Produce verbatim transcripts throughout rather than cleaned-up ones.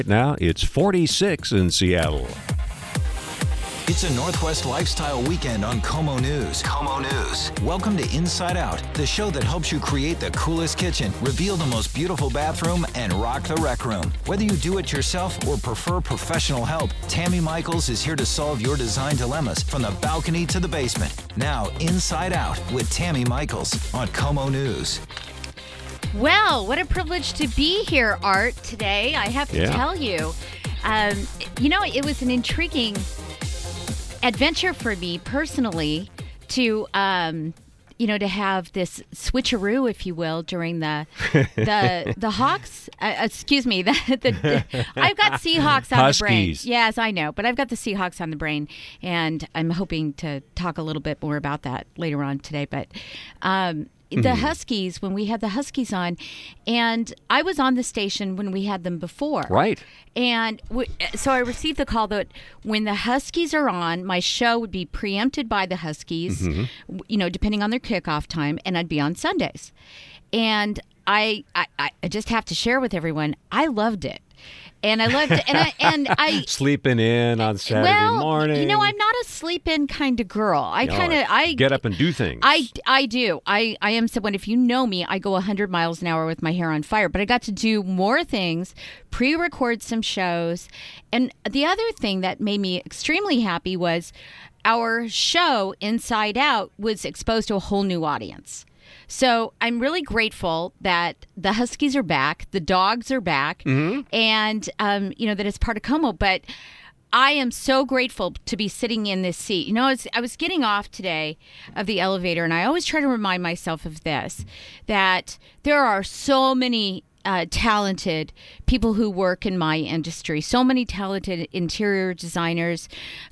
Now it's forty-six in Seattle. It's a Northwest lifestyle weekend on KOMO News. KOMO News. Welcome to Inside Out, the show that helps you create the coolest kitchen, reveal the most beautiful bathroom, and rock the rec room. Whether you do it yourself or prefer professional help, Tammy Michaels is here to solve your design dilemmas from the balcony to the basement. Now, Inside Out with Tammy Michaels on KOMO News. Well, what a privilege to be here, Art, today. I have to Yeah. tell you. Um, you know, it was an intriguing adventure for me personally to, um, you know, to have this switcheroo, if you will, during the the the Hawks. Uh, excuse me, the, the I've got Seahawks on Huskies. the brain. Yes, I know, but I've got the Seahawks on the brain, and I'm hoping to talk a little bit more about that later on today. But um, the Huskies, when we had the Huskies on, and I was on the station when we had them before. Right. And w- so I received the call that when the Huskies are on, my show would be preempted by the Huskies, w- you know, depending on their kickoff time, and I'd be on Sundays. And I, I, I just have to share with everyone, I loved it. And I loved it. And I, and I Sleeping in on Saturday well, morning. you know, I'm not a sleep-in kind of girl. I No, kind of, I get up and do things. I, I do. I, I am someone, if you know me, I go one hundred miles an hour with my hair on fire. But I got to do more things, pre-record some shows. And the other thing that made me extremely happy was our show, Inside Out, was exposed to a whole new audience. So I'm really grateful that the Huskies are back, the dogs are back, and, um, you know, that it's part of KOMO. But I am so grateful to be sitting in this seat. You know, I was, I was getting off today of the elevator, and I always try to remind myself of this, that there are so many uh, talented people who work in my industry, so many talented interior designers,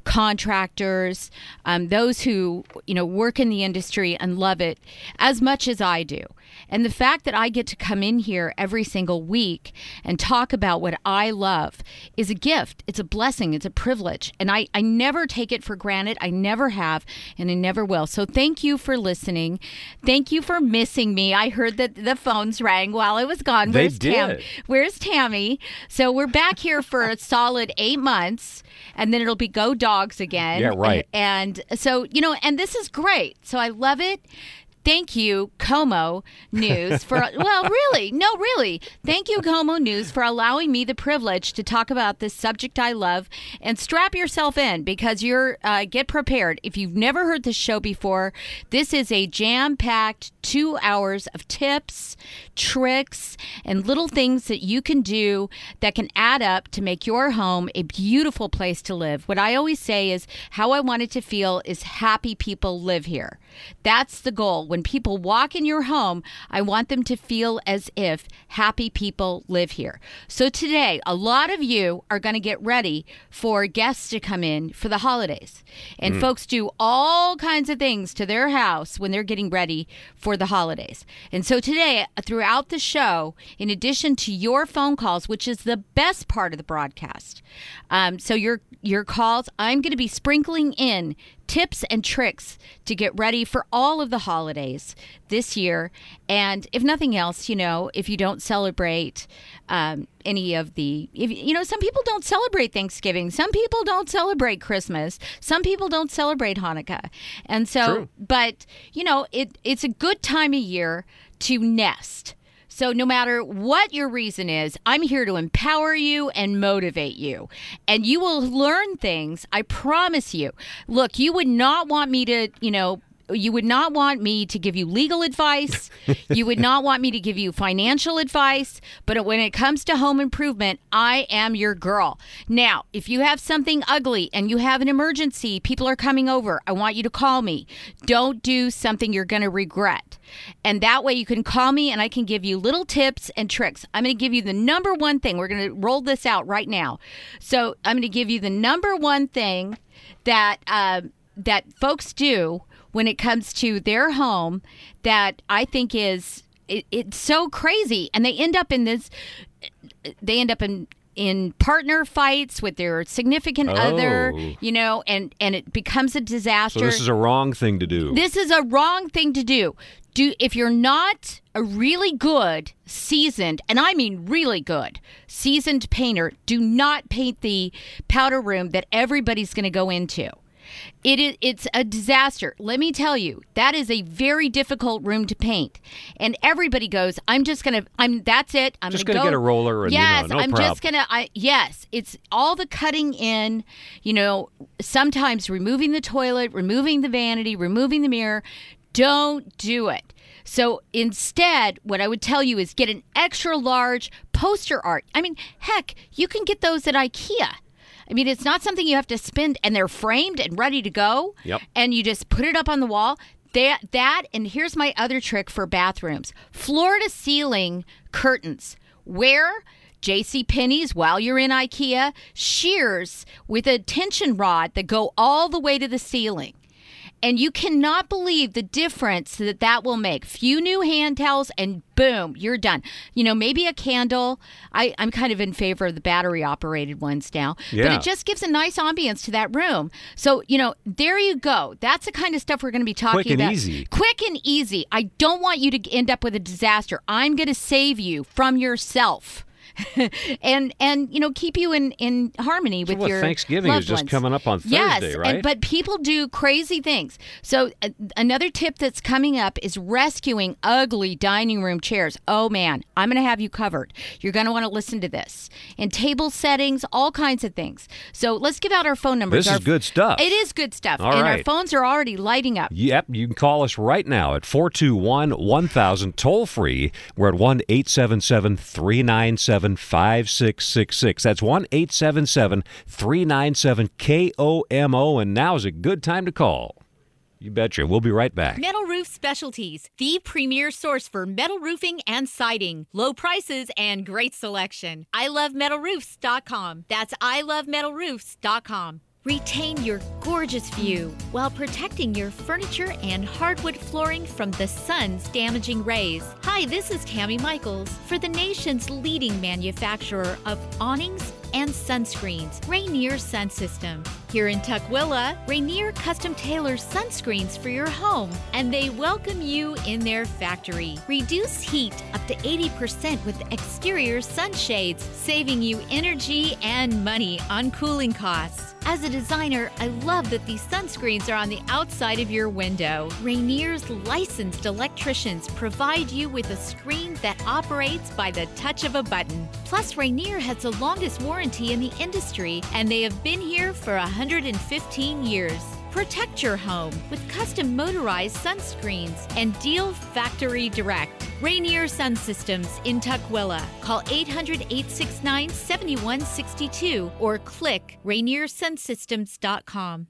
contractors, um, those who, you know, work in the industry and love it as much as I do. And the fact that I get to come in here every single week and talk about what I love is a gift. It's a blessing. It's a privilege. And I, I never take it for granted. I never have, and I never will. So thank you for listening. Thank you for missing me. I heard that the phones rang while I was gone. They Where's Tam? did. Where's Tammy? So we're back here for a solid eight months, and then it'll be Go Dogs again. Yeah, right. And, and so, you know, and this is great. So I love it. Thank you, KOMO News, for, well, really, no, really. Thank you, KOMO News, for allowing me the privilege to talk about this subject I love. And strap yourself in, because you're, uh, get prepared. If you've never heard this show before, this is a jam-packed two hours of tips, tricks, and little things that you can do that can add up to make your home a beautiful place to live. What I always say is, how I want it to feel is happy people live here. That's the goal. When people walk in your home, I want them to feel as if happy people live here. So today, a lot of you are going to get ready for guests to come in for the holidays. And mm. folks do all kinds of things to their house when they're getting ready for the holidays. And so today, throughout the show, in addition to your phone calls, which is the best part of the broadcast, um, so your your calls, I'm going to be sprinkling in tips and tricks to get ready for all of the holidays this year. And if nothing else, you know, if you don't celebrate um, any of the, if, you know, some people don't celebrate Thanksgiving. Some people don't celebrate Christmas. Some people don't celebrate Hanukkah. And so, True. but, you know, it it's a good time of year to nest. So no matter what your reason is, I'm here to empower you and motivate you. And you will learn things, I promise you. Look, you would not want me to, you know, you would not want me to give you legal advice. You would not want me to give you financial advice. But when it comes to home improvement, I am your girl. Now, if you have something ugly and you have an emergency, people are coming over, I want you to call me. Don't do something you're going to regret. And that way you can call me and I can give you little tips and tricks. I'm going to give you the number one thing. We're going to roll this out right now. So I'm going to give you the number one thing that uh, that folks do when it comes to their home that I think is, it, it's so crazy. And they end up in this, they end up in in partner fights with their significant Oh. other, you know, and, and it becomes a disaster. So this is a wrong thing to do. This is a wrong thing to do. Do if you're not a really good, seasoned, and I mean really good, seasoned painter, do not paint the powder room that everybody's going to go into. It is it's a disaster. Let me tell you, that is a very difficult room to paint. And everybody goes, I'm just gonna I'm that's it. I'm Just gonna, gonna go. get a roller and, you yes, know, no I'm problem. just gonna I yes, it's all the cutting in, you know, sometimes removing the toilet, removing the vanity, removing the mirror. Don't do it. So instead, what I would tell you is get an extra large poster art. I mean, heck, you can get those at IKEA. I mean, it's not something you have to spend, and they're framed and ready to go. Yep. And you just put it up on the wall. That, that, and here's my other trick for bathrooms. Floor-to-ceiling curtains. Wear JCPenney's while you're in IKEA, shears with a tension rod that go all the way to the ceiling. And you cannot believe the difference that that will make. Few new hand towels and boom, you're done. You know, maybe a candle. I, I'm kind of in favor of the battery operated ones now. Yeah. But it just gives a nice ambience to that room. So, you know, there you go. That's the kind of stuff we're going to be talking Quick and about. easy. Quick and easy. I don't want you to end up with a disaster. I'm going to save you from yourself. and and you know keep you in, in harmony So with what, your Thanksgiving loved is just ones. coming up on yes, Thursday, right? And, but people do crazy things. So uh, another tip that's coming up is rescuing ugly dining room chairs. Oh man, I'm going to have you covered. You're going to want to listen to this. And table settings, all kinds of things. So let's give out our phone numbers. This is Our- good stuff. It is good stuff. All and right. our phones are already lighting up. Yep, you can call us right now at four two one, one thousand, toll free. We're at one eight seven seven, three nine seven, five six six six. That's one eight seven seven, three nine seven, K O M O, and now is a good time to call. You betcha. We'll be right back. Metal Roof Specialties, the premier source for metal roofing and siding. Low prices and great selection. I love metal roofs dot com. That's I love metal roofs dot com. Retain your gorgeous view while protecting your furniture and hardwood flooring from the sun's damaging rays. Hi, this is Tammy Michaels for the nation's leading manufacturer of awnings and sunscreens, Rainier Sun System. Here in Tukwila, Rainier custom tailors sunscreens for your home, and they welcome you in their factory. Reduce heat up to eighty percent with exterior sunshades, saving you energy and money on cooling costs. As a designer, I love that these sunscreens are on the outside of your window. Rainier's licensed electricians provide you with a screen that operates by the touch of a button. Plus, Rainier has the longest warranty in the industry, and they have been here for one hundred fifteen years. Protect your home with custom motorized sunscreens and deal factory direct. Rainier Sun Systems in Tukwila. Call eight hundred, eight six nine, seven one six two or click rainier sun systems dot com.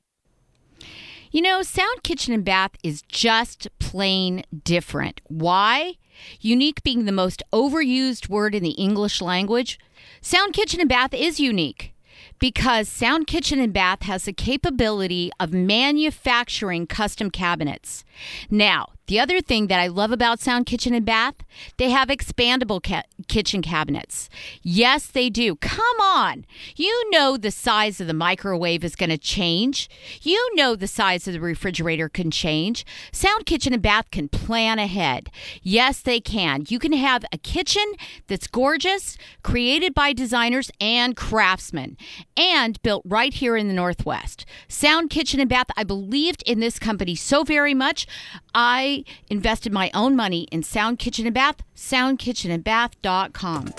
You know, Sound Kitchen and Bath is just plain different. Why? Unique being the most overused word in the English language. Sound Kitchen and Bath is unique because Sound Kitchen and Bath has the capability of manufacturing custom cabinets. Now, the other thing that I love about Sound Kitchen and Bath, they have expandable ca- kitchen cabinets. Yes, they do. Come on. You know the size of the microwave is going to change. You know the size of the refrigerator can change. Sound Kitchen and Bath can plan ahead. Yes, they can. You can have a kitchen that's gorgeous, created by designers and craftsmen, and built right here in the Northwest. Sound Kitchen and Bath, I believed in this company so very much. I invested my own money in Sound Kitchen and Bath, sound kitchen and bath dot com.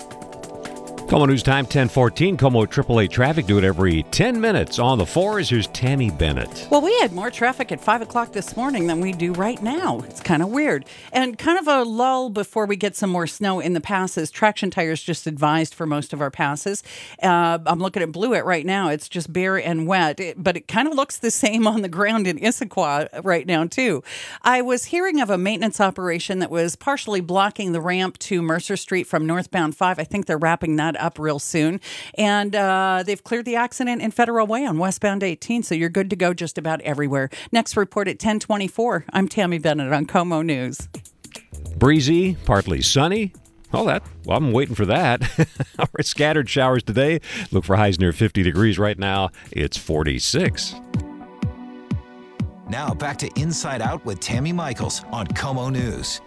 Como News Time, ten fourteen. Como triple A traffic. Do it every ten minutes. On the fours, here's Tammy Bennett. Well, we had more traffic at five o'clock this morning than we do right now. It's kind of weird. And kind of a lull before we get some more snow in the passes. Traction Tires just advised for most of our passes. Uh, I'm looking at Blewett right now. It's just bare and wet, it, but it kind of looks the same on the ground in Issaquah right now, too. I was hearing of a maintenance operation that was partially blocking the ramp to Mercer Street from northbound five. I think they're wrapping that up real soon. And uh, they've cleared the accident in Federal Way on westbound eighteen, so you're good to go just about everywhere. Next report at ten twenty-four. I'm Tammy Bennett on Como News. Breezy, partly sunny. Oh, that. Well, I'm waiting for that. All right, scattered showers today. Look for highs near fifty degrees right now. It's forty-six. Now back to Inside Out with Tammy Michaels on KOMO News.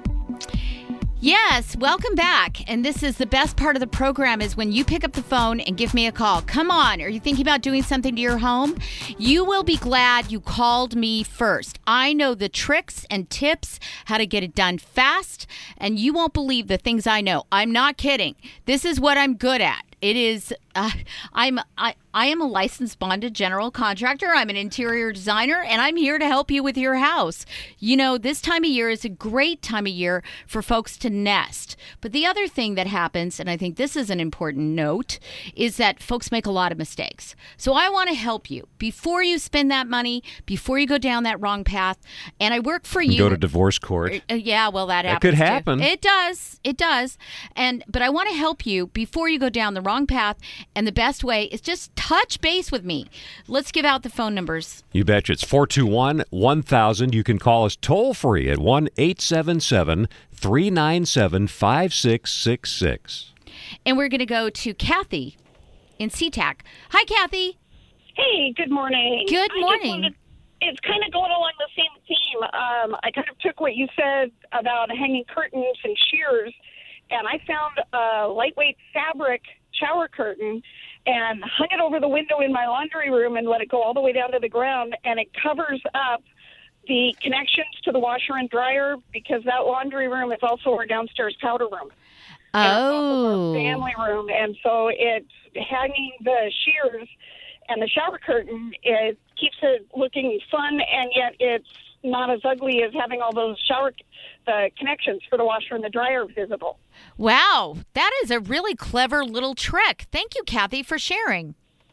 Yes, welcome back. And this is the best part of the program is when you pick up the phone and give me a call. Come on, are you thinking about doing something to your home? You will be glad you called me first. I know the tricks and tips, how to get it done fast, and you won't believe the things I know. I'm not kidding. This is what I'm good at. It is, uh, I'm, I, I am a licensed bonded general contractor. I'm an interior designer, and I'm here to help you with your house. You know, this time of year is a great time of year for folks to nest. But the other thing that happens, and I think this is an important note, is that folks make a lot of mistakes. So I want to help you before you spend that money, before you go down that wrong path. And I work for you. Go to divorce court. Uh, yeah, well, that, that happens could too. happen. It does. It does. And but I want to help you before you go down the wrong path. And the best way is just touch base with me. Let's give out the phone numbers. You betcha. It's four two one, one thousand. You can call us toll free at one eight seven seven, three nine seven, five six six six. And we're going to go to Kathy in SeaTac. Hi, Kathy. Hey, good morning. Good I just morning. wanted- it's kind of going along the same theme. Um, I kind of took what you said about hanging curtains and shears, and I found a lightweight fabric shower curtain and hung it over the window in my laundry room and let it go all the way down to the ground, and it covers up the connections to the washer and dryer because that laundry room is also our downstairs powder room. And it's also Oh. our family room, and so it's hanging the shears and the shower curtain. It keeps it looking fun, and yet it's not as ugly as having all those shower the connections for the washer and the dryer visible. Wow. That is a really clever little trick. Thank you, Kathy, for sharing.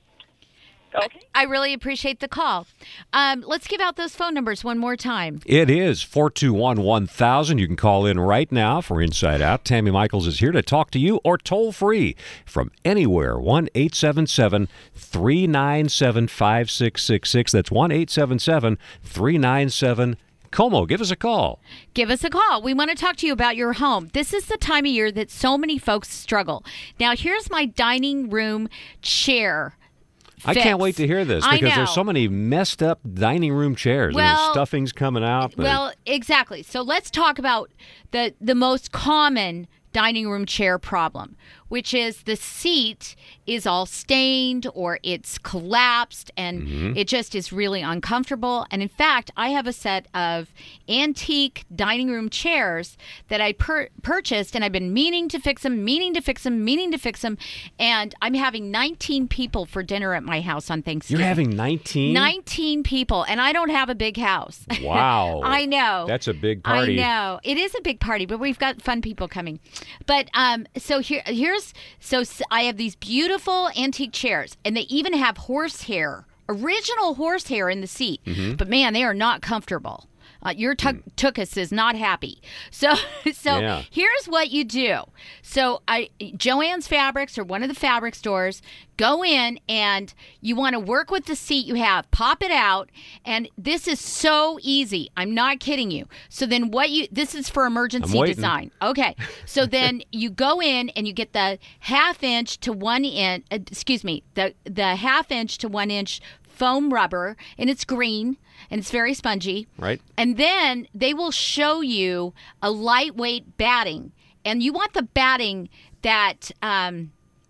Okay. I really appreciate the call. Um, let's give out those phone numbers one more time. It is four two one, one thousand. You can call in right now for Inside Out. Tammy Michaels is here to talk to you or toll free from anywhere. one eight seven seven, three nine seven, five six six six. That's one eight seven seven, three nine seven, KOMO. Give us a call. Give us a call. We want to talk to you about your home. This is the time of year that so many folks struggle. Now, here's my dining room chair. I fix. can't wait to hear this I because know. there's so many messed up dining room chairs. Well- There's stuffings coming out. but- Well, exactly. So let's talk about the the most common dining room chair problem, which is the seat is all stained or it's collapsed and Mm-hmm. it just is really uncomfortable. And in fact, I have a set of antique dining room chairs that I pur- purchased, and I've been meaning to fix them, meaning to fix them, meaning to fix them. And I'm having nineteen people for dinner at my house on Thanksgiving. You're having nineteen? nineteen people, and I don't have a big house. Wow. I know. That's a big party. I know. It is a big party, but we've got fun people coming. But um, so here, here's so s- I have these beautiful antique chairs, and they even have horsehair, original horsehair in the seat. Mm-hmm. But man, they are not comfortable. Uh, your tuk- tuchus is not happy. So, so Mm. Yeah. here's what you do. So, I Joann's Fabrics or one of the fabric stores, go in and you want to work with the seat you have. Pop it out, and this is so easy. I'm not kidding you. So then, what you this is for emergency I'm waiting. design. Okay. So then you go in and you get the half inch to one inch. Uh, excuse me, the the half inch to one inch foam rubber, and it's green and it's very spongy. Right. And then they will show you a lightweight batting, and you want the batting that um,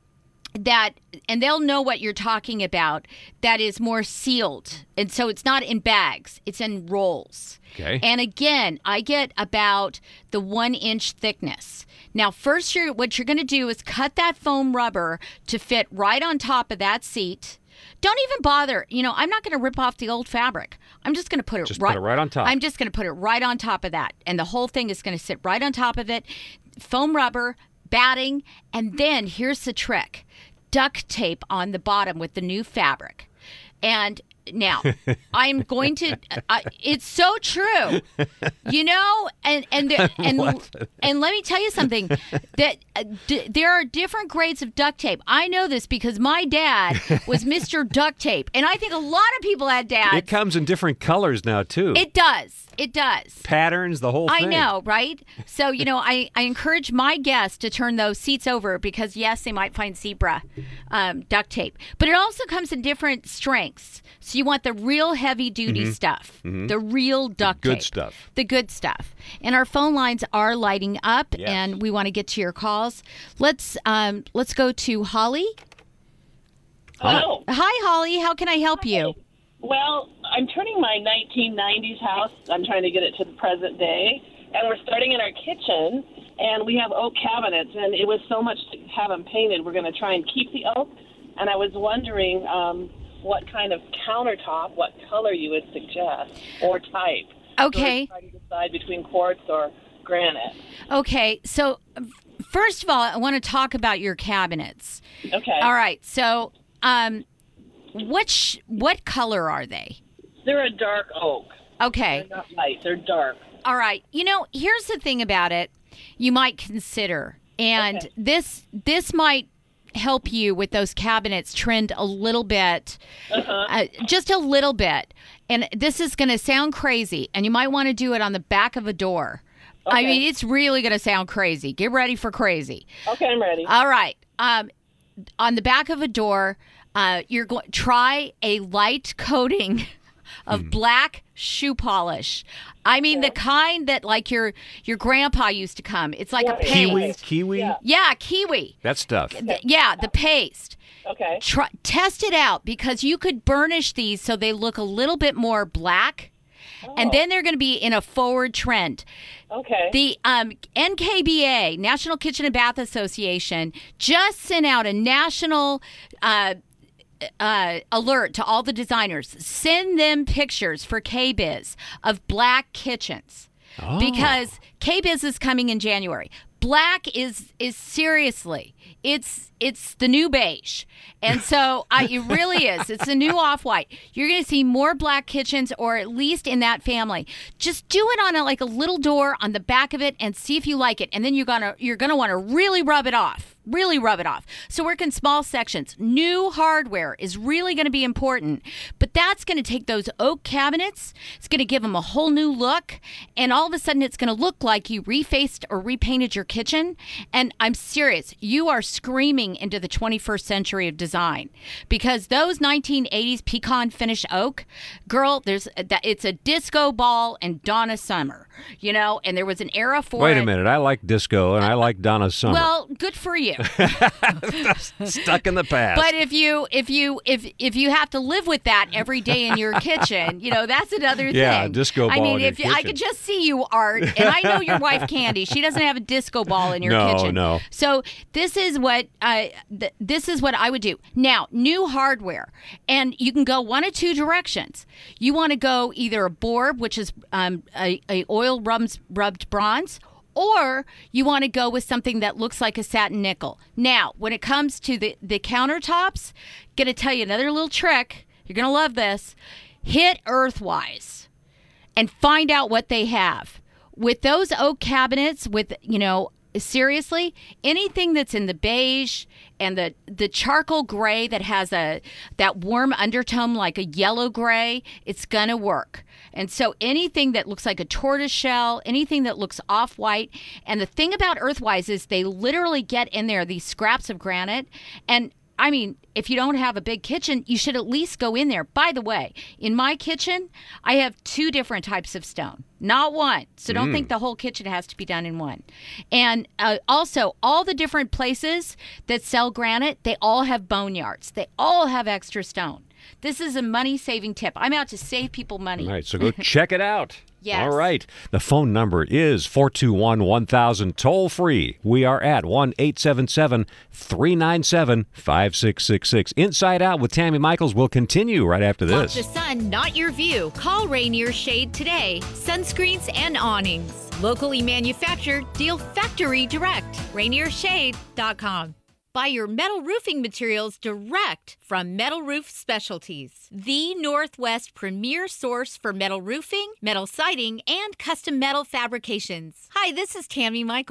that, and they'll know what you're talking about. That is more sealed, and so it's not in bags; it's in rolls. Okay. And again, I get about the one inch thickness. Now, first, you're what you're going to do is cut that foam rubber to fit right on top of that seat. Don't even bother. You know, I'm not going to rip off the old fabric. I'm just going to put it Just right. put it right on top. I'm just going to put it right on top of that, and the whole thing is going to sit right on top of it. Foam rubber, batting, and then here's the trick: duct tape on the bottom with the new fabric. And now I'm going to. Uh, it's so true, you know. And and the, and and let me tell you something. That uh, d- there are different grades of duct tape. I know this because my dad was Mister Duct Tape, and I think a lot of people had dads. It comes in different colors now, too. It does. It does. Patterns, the whole I thing. know, right? So, you know, I, I encourage my guests to turn those seats over because, yes, they might find zebra um, duct tape. But it also comes in different strengths. So you want the real heavy-duty Mm-hmm. stuff, mm-hmm. the real duct good tape. stuff. The good stuff. And our phone lines are lighting up, Yes. and we want to get to your calls. Let's um, let's go to Holly. Hello. Hi, Holly. How can I help you? Well, I'm turning my nineteen nineties house. I'm trying to get it to the present day. And we're starting in our kitchen, and we have oak cabinets, and it was so much to have them painted. We're going to try and keep the oak. And I was wondering um, what kind of countertop, what color you would suggest, or type. Okay. So we're trying to decide between quartz or granite. Okay. So, first of all, I want to talk about your cabinets. Okay. All right. So, um, what sh- what color are they? They're a dark oak. Okay. They're not light. They're dark. All right. You know, here's the thing about it you might consider. And Okay. this this might help you with those cabinets trend a little bit, Uh-huh. uh, just a little bit. And this is going to sound crazy, and you might want to do it on the back of a door. I Okay. mean, it's really going to sound crazy. Get ready for crazy. Okay, I'm ready. All right. Um, on the back of a door, uh, you're going try a light coating of black shoe polish. I mean, the kind that like your your grandpa used to come. It's like a Yeah. paste. Kiwi, kiwi, Yeah. Yeah, kiwi. that stuff. Th- yeah, the paste. Okay. Try, test it out because you could burnish these so they look a little bit more black. And then they're going to be in a forward trend. Okay. The um, N K B A, National Kitchen and Bath Association, just sent out a national uh, uh, alert to all the designers. Send them pictures for K-Biz of black kitchens. Oh. Because K-Biz is coming in January. Black is is seriously, it's it's the new beige, and so I, it really is. It's the new off-white. You're going to see more black kitchens, or at least in that family. Just do it on a, like a little door on the back of it, and see if you like it. And then you're gonna you're gonna want to really rub it off. Really rub it off. So work in small sections. New hardware is really going to be important, but that's going to take those oak cabinets. It's going to give them a whole new look, and all of a sudden it's going to look like you refaced or repainted your kitchen. And I'm serious, you are screaming into the twenty-first century of design because those nineteen eighties pecan finish oak, girl, there's that it's a disco ball and Donna Summer, you know, and there was an era for Wait it. a minute. I like disco and I like Donna Summer. Well, good for you. Stuck in the past. But if you if you if if you have to live with that every day in your kitchen, you know that's another Yeah, thing. disco I ball mean, in your if you, I kitchen. could just see you, Art, and I know your wife Candy. She doesn't have a disco ball in your No, kitchen. no. So this is what I th- this is what I would do. Now, new hardware, and you can go one of two directions. You want to go either a Borb, which is um, a, a oil rubs, rubbed bronze. Or you want to go with something that looks like a satin nickel. Now, when it comes to the, the countertops, going to tell you another little trick. You're going to love this. Hit Earthwise and find out what they have. With those oak cabinets, with, you know, seriously, anything that's in the beige and the the charcoal gray that has a that warm undertone like a yellow gray, it's gonna work. And so anything that looks like a tortoise shell, anything that looks off-white, and the thing about Earthwise is they literally get in there these scraps of granite. And I mean, if you don't have a big kitchen, you should at least go in there. By the way, in my kitchen, I have two different types of stone, not one. So don't think the whole kitchen has to be done in one. And uh, also, all the different places that sell granite, they all have boneyards. They all have extra stone. This is a money-saving tip. I'm out to save people money. All right, so go check it out. Yes. All right. The phone number is four two one, one thousand, toll free. We are at one eight seven seven, three nine seven, five six six six. Inside Out with Tammy Michaels will continue right after Want this. the sun, not your view. Call Rainier Shade today. Sunscreens and awnings. Locally manufactured, deal factory direct. Rainier Shade dot com. Buy your metal roofing materials direct from Metal Roof Specialties, the Northwest premier source for metal roofing, metal siding, and custom metal fabrications. Hi, this is Tammy Michaels.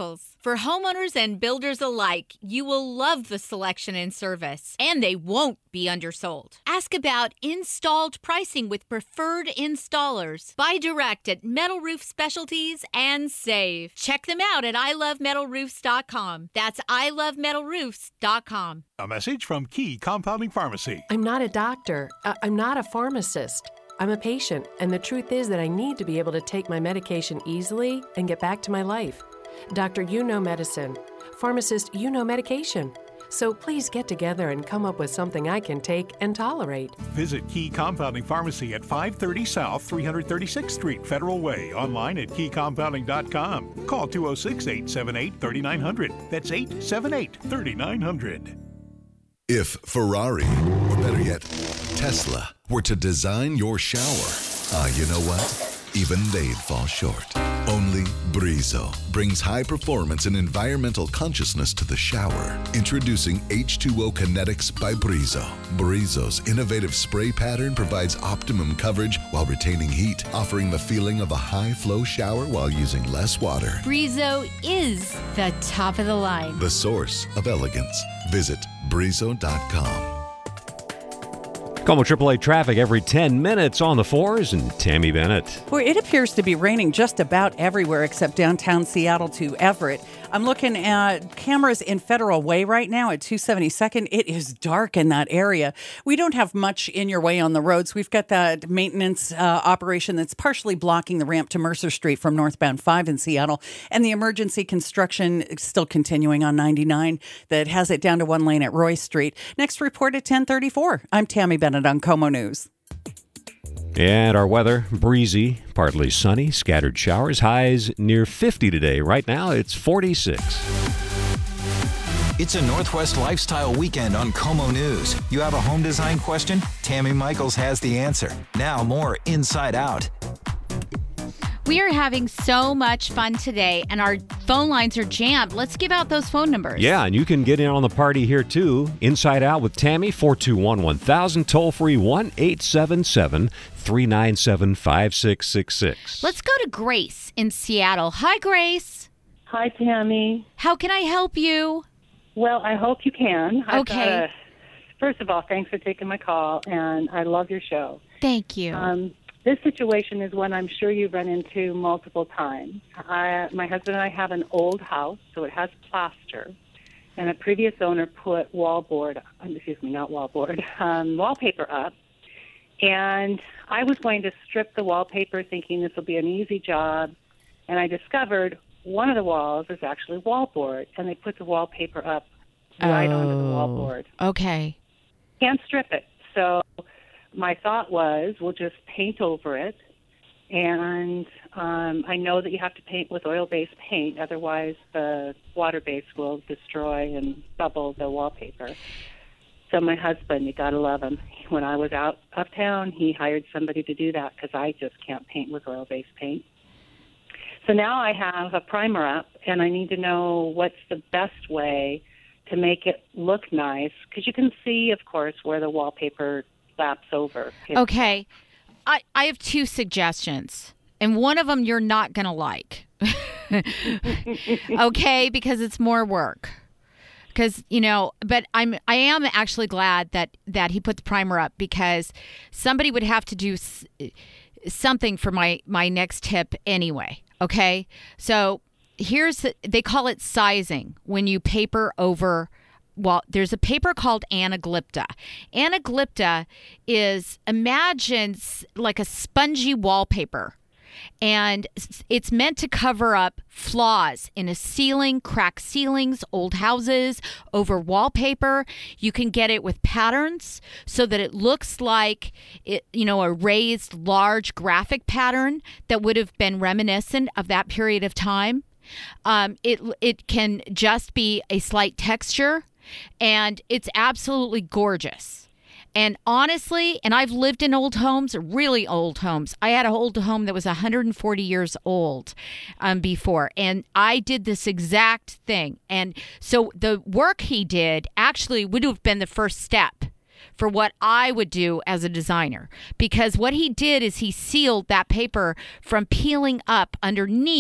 For homeowners and builders alike, you will love the selection and service, and they won't be undersold. Ask about installed pricing with preferred installers. Buy direct at Metal Roof Specialties and save. Check them out at I love metal roofs dot com. That's I love metal roofs dot com. A message from Key Compounding Pharmacy. I'm not a doctor. I- I'm not a pharmacist. I'm a patient, and the truth is that I need to be able to take my medication easily and get back to my life. Doctor, you know medicine. Pharmacist, you know medication. So please get together and come up with something I can take and tolerate. Visit Key Compounding Pharmacy at five thirty South three hundred thirty-sixth Street, Federal Way. Online at key compounding dot com. Call two oh six, eight seven eight, three nine zero zero. That's eight seven eight, three nine zero zero. If Ferrari, or better yet, Tesla, were to design your shower, ah, uh, you know what? Even they'd fall short. Only Brizo brings high performance and environmental consciousness to the shower. Introducing H two O Kinetics by Brizo. Brizo's innovative spray pattern provides optimum coverage while retaining heat, offering the feeling of a high-flow shower while using less water. Brizo is the top of the line. The source of elegance. Visit brizo dot com. Como triple A traffic every ten minutes on the fours, and Tammy Bennett. Well, it appears to be raining just about everywhere except downtown Seattle to Everett. I'm looking at cameras in Federal Way right now at two seventy-second. It is dark in that area. We don't have much in your way on the roads. We've got that maintenance uh, operation that's partially blocking the ramp to Mercer Street from northbound five in Seattle, and the emergency construction is still continuing on ninety-nine that has it down to one lane at Roy Street. Next report at ten thirty-four. I'm Tammy Bennett on KOMO News. And our weather, breezy, partly sunny, scattered showers, highs near fifty today. Right now, it's forty-six. It's a Northwest Lifestyle Weekend on KOMO News. You have a home design question? Tammy Michaels has the answer. Now more Inside Out. We are having so much fun today, and our phone lines are jammed. Let's give out those phone numbers. Yeah, and you can get in on the party here, too. Inside Out with Tammy, four two one, one thousand, toll-free one eight seven seven, three nine seven, five six six six. Let's go to Grace in Seattle. Hi, Grace. Hi, Tammy. How can I help you? Well, I hope you can. I've Okay. got a- first of all, thanks for taking my call, and I love your show. Thank you. Um, this situation is one I'm sure you've run into multiple times. I, my husband and I have an old house, so it has plaster, and a previous owner put wallboard, excuse me, not wallboard, um, wallpaper up, and I was going to strip the wallpaper thinking this will be an easy job, and I discovered one of the walls is actually wallboard, and they put the wallpaper up right onto the wallboard. Okay. Can't strip it. So my thought was we'll just paint over it, and um, I know that you have to paint with oil-based paint, otherwise the water-based will destroy and bubble the wallpaper. So my husband, you got to love him. When I was out of town, he hired somebody to do that because I just can't paint with oil-based paint. So now I have a primer up, and I need to know what's the best way to make it look nice, because you can see, of course, where the wallpaper laps over. Okay. I, I have two suggestions, and one of them you're not going to like. Okay? Because it's more work. Because, you know, but I'm, I am actually glad that, that he put the primer up, because somebody would have to do s- something for my, my next tip anyway. Okay? So here's, the, they call it sizing when you paper over. Well, there's a paper called Anaglypta. Anaglypta is, imagine like a spongy wallpaper. And it's meant to cover up flaws in a ceiling, cracked ceilings, old houses, over wallpaper. You can get it with patterns so that it looks like, it, you know, a raised large graphic pattern that would have been reminiscent of that period of time. Um, it it can just be a slight texture. And it's absolutely gorgeous. And honestly, and I've lived in old homes, really old homes. I had an old home that was one hundred forty years old um, before. And I did this exact thing. And so the work he did actually would have been the first step for what I would do as a designer. Because what he did is he sealed that paper from peeling up underneath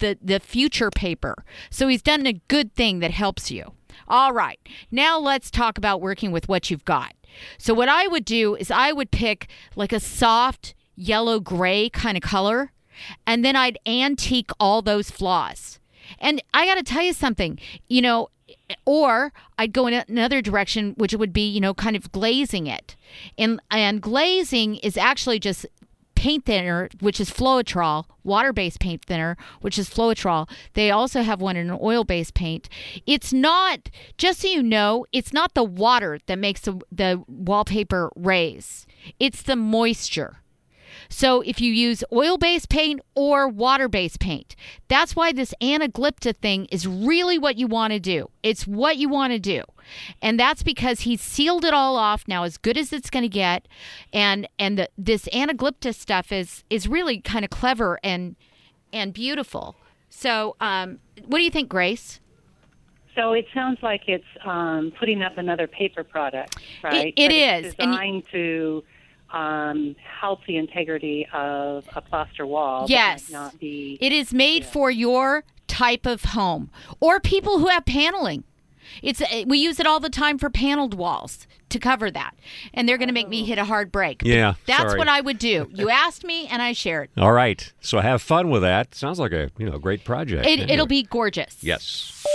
the, the future paper. So he's done a good thing that helps you. All right. Now let's talk about working with what you've got. So what I would do is I would pick like a soft yellow gray kind of color, and then I'd antique all those flaws. And I got to tell you something, you know, or I'd go in another direction, which would be, you know, kind of glazing it. And and glazing is actually just paint thinner, which is Floetrol, water-based paint thinner, which is Floetrol. They also have one in an oil-based paint. It's not, just so you know, it's not the water that makes the, the wallpaper raise. It's the moisture. So if you use oil-based paint or water-based paint, that's why this Anaglypta thing is really what you want to do. It's what you want to do. And that's because he's sealed it all off now as good as it's going to get. And and the, this Anaglypta stuff is is really kind of clever and and beautiful. So um, what do you think, Grace? So it sounds like it's um, putting up another paper product, right? It, it but is. It's designed to um, help the integrity of a plaster wall. Yes. But not be, it is made yeah. for your type of home or people who have paneling. It's we use it all the time for paneled walls to cover that. And they're going to make me hit a hard break. Yeah, That's sorry. what I would do. You asked me and I shared. All right. So have fun with that. Sounds like a, you know, great project. It, anyway. It'll be gorgeous. Yes.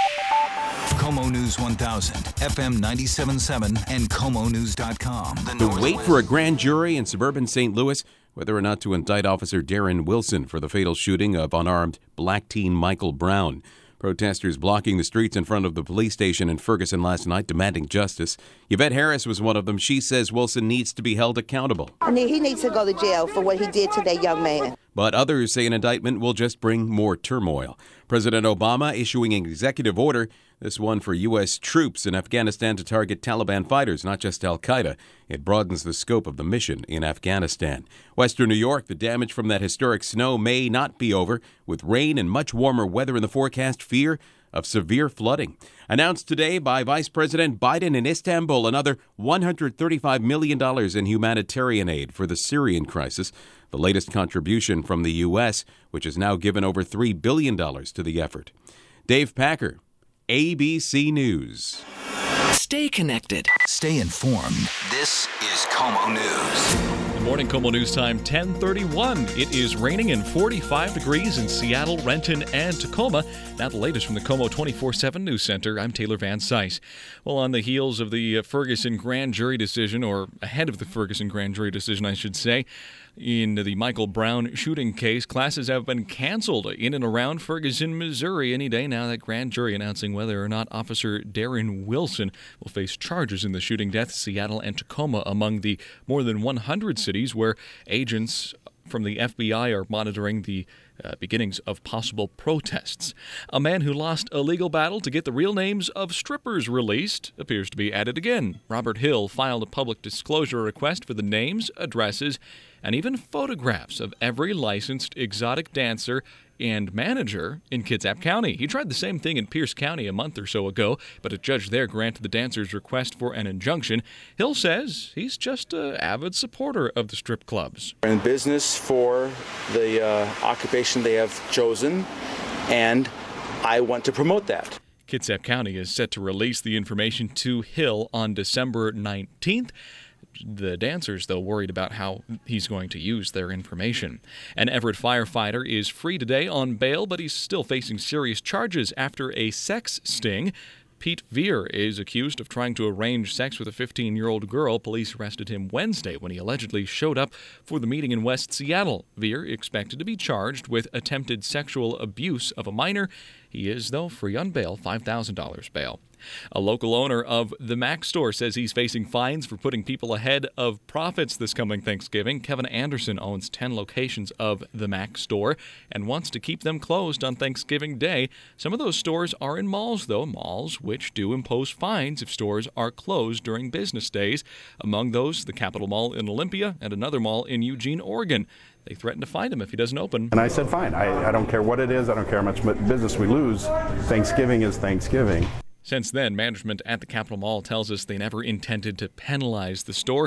Como News one thousand, F M ninety-seven point seven, and como news dot com. The To wait for a grand jury in suburban Saint Louis whether or not to indict Officer Darren Wilson for the fatal shooting of unarmed black teen Michael Brown. Protesters blocking the streets in front of the police station in Ferguson last night demanding justice. Yvette Harris was one of them. She says Wilson needs to be held accountable. I mean, he needs to go to jail for what he did to that young man. But others say an indictment will just bring more turmoil. President Obama issuing an executive order, this one for U S troops in Afghanistan to target Taliban fighters, not just al-Qaeda. It broadens the scope of the mission in Afghanistan. Western New York, the damage from that historic snow may not be over. With rain and much warmer weather in the forecast, fear of severe flooding. Announced today by Vice President Biden in Istanbul, another one hundred thirty-five million dollars in humanitarian aid for the Syrian crisis, the latest contribution from the U S, which has now given over three billion dollars to the effort. Dave Packer, A B C News. Stay connected. Stay informed. This is Como News. Good morning, Como News time, ten thirty-one. It is raining and forty-five degrees in Seattle, Renton, and Tacoma. Now the latest from the Como twenty-four seven News Center. I'm Taylor Van Cise. Well, on the heels of the Ferguson grand jury decision, or ahead of the Ferguson grand jury decision, I should say, in the Michael Brown shooting case, classes have been canceled in and around Ferguson, Missouri any day now. That grand jury announcing whether or not Officer Darren Wilson will face charges in the shooting deaths, Seattle and Tacoma, among the more than one hundred cities where agents from the F B I are monitoring the uh, beginnings of possible protests. A man who lost a legal battle to get the real names of strippers released appears to be at it again. Robert Hill filed a public disclosure request for the names, addresses, and even photographs of every licensed exotic dancer and manager in Kitsap County. He tried the same thing in Pierce County a month or so ago, but a judge there granted the dancer's request for an injunction. Hill says he's just an avid supporter of the strip clubs. We're in business for the uh, occupation they have chosen, and I want to promote that. Kitsap County is set to release the information to Hill on December nineteenth. The dancers, though, worried about how he's going to use their information. An Everett firefighter is free today on bail, but he's still facing serious charges after a sex sting. Pete Veer is accused of trying to arrange sex with a fifteen-year-old girl. Police arrested him Wednesday when he allegedly showed up for the meeting in West Seattle. Veer expected to be charged with attempted sexual abuse of a minor. He is, though, free on bail, five thousand dollars bail. A local owner of the Mac store says he's facing fines for putting people ahead of profits this coming Thanksgiving. Kevin Anderson owns ten locations of the Mac store and wants to keep them closed on Thanksgiving Day. Some of those stores are in malls, though, malls which do impose fines if stores are closed during business days. Among those, the Capitol Mall in Olympia and another mall in Eugene, Oregon. They threatened to fine him if he doesn't open. And I said, fine. I, I don't care what it is. I don't care how much business we lose. Thanksgiving is Thanksgiving. Since then, management at the Capitol Mall tells us they never intended to penalize the store.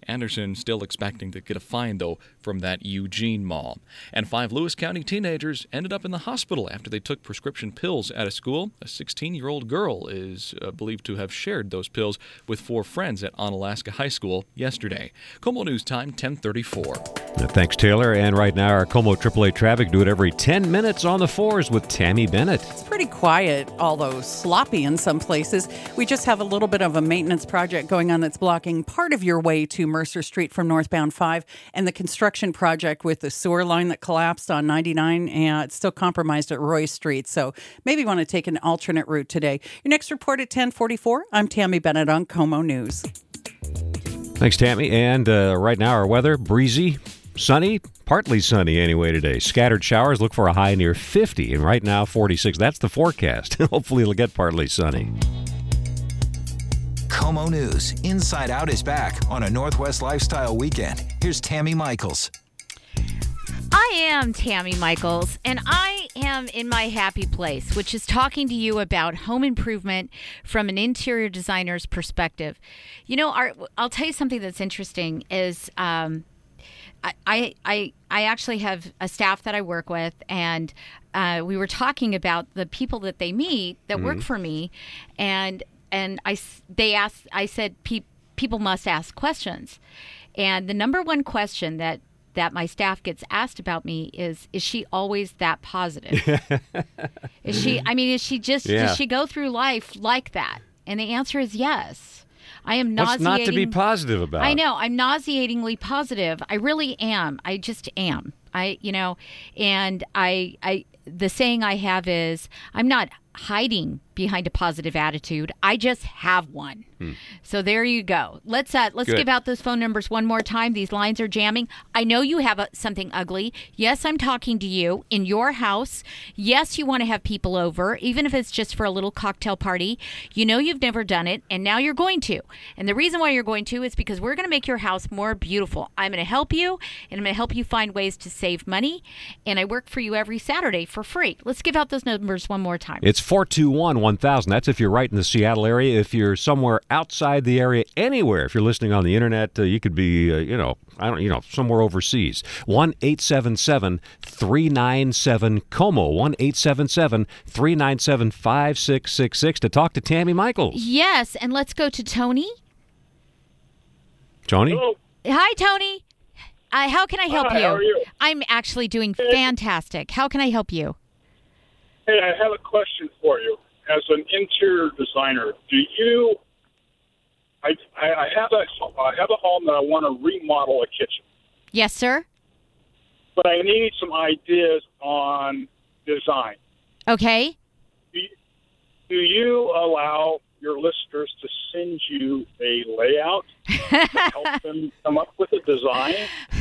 Anderson still expecting to get a fine, though, from that Eugene mall. And five Lewis County teenagers ended up in the hospital after they took prescription pills at a school. A sixteen-year-old girl is uh, believed to have shared those pills with four friends at Onalaska High School yesterday. KOMO News Time, ten thirty-four. Thanks, Taylor. And right now, our KOMO triple A traffic do it every ten minutes on the fours with Tammy Bennett. It's pretty quiet, although sloppy in some places. We just have a little bit of a maintenance project going on that's blocking part of your way to Mercer Street from northbound five, and the construction project with the sewer line that collapsed on ninety-nine, and it's still compromised at Roy Street. So maybe you want to take an alternate route today. Your next report at ten forty-four. I'm Tammy Bennett on KOMO News. Thanks, Tammy. And uh, right now, our weather, breezy, sunny, partly sunny anyway today. Scattered showers, look for a high near fifty, and right now forty-six. That's the forecast. Hopefully it'll get partly sunny. KOMO News, Inside Out is back on a Northwest Lifestyle weekend. Here's Tammy Michaels. I am Tammy Michaels, and I am in my happy place, which is talking to you about home improvement from an interior designer's perspective. You know, our, I'll tell you something that's interesting is um, I, I, I actually have a staff that I work with, and uh, we were talking about the people that they meet that mm-hmm. work for me, and and I, they asked, I said, Pe- people must ask questions. And the number one question that that my staff gets asked about me is, is she always that positive? Is she, I mean, is she just, yeah. does she go through life like that? And the answer is yes. I am nauseating. What's not to be positive about? I know. I'm nauseatingly positive. I really am. I just am. I, you know, and I, I, the saying I have is, I'm not hiding behind a positive attitude. I just have one. Hmm. So there you go. Let's uh, let's Good. give out those phone numbers one more time. These lines are jamming. I know you have a, something ugly. Yes, I'm talking to you in your house. Yes, you want to have people over, even if it's just for a little cocktail party. You know you've never done it, and now you're going to. And the reason why you're going to is because we're going to make your house more beautiful. I'm going to help you, and I'm going to help you find ways to save money. And I work for you every Saturday for free. Let's give out those numbers one more time. It's four two one, one thousand. That's if you're right in the Seattle area. If you're somewhere outside the area, anywhere, if you're listening on the internet, uh, you could be, uh, you know, I don't, you know, somewhere overseas. one eight seven seven, three nine seven, KOMO. one eight seven seven, three nine seven, five six six six to talk to Tammy Michaels. Yes, and let's go to Tony. Tony? Hello. Hi, Tony. Uh, how can I help Hi, you? How are you? I'm actually doing fantastic. How can I help you? Hey, I have a question for you. As an interior designer, do you? I I, I have a I have a home that I want to remodel a kitchen. Yes, sir. But I need some ideas on design. Okay. Do you, do you allow your listeners to send you a layout to help them come up with a design?